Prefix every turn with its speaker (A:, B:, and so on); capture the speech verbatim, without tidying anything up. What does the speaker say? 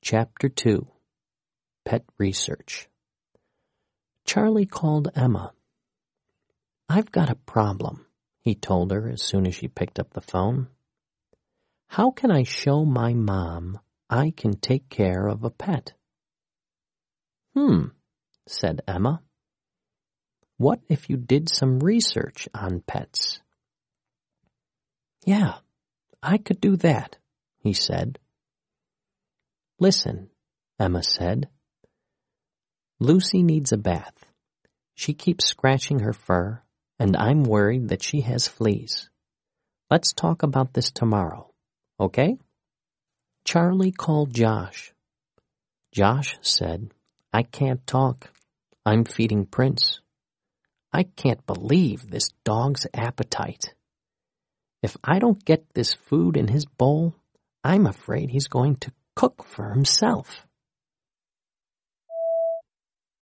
A: Chapter two. Pet Research. Charlie called Emma. "I've got a problem," he told her as soon as she picked up the phone. "How can I show my mom I can take care of a pet?" "Hmm," said Emma. "What if you did some research on pets?" "Yeah, I could do that," he said. "Listen," Emma said. "Lucy needs a bath. She keeps scratching her fur, and I'm worried that she has fleas. Let's talk about this tomorrow, okay?" Charlie called Josh. Josh said, "I can't talk. I'm feeding Prince. I can't believe this dog's appetite. If I don't get this food in his bowl, I'm afraid he's going to cook for himself."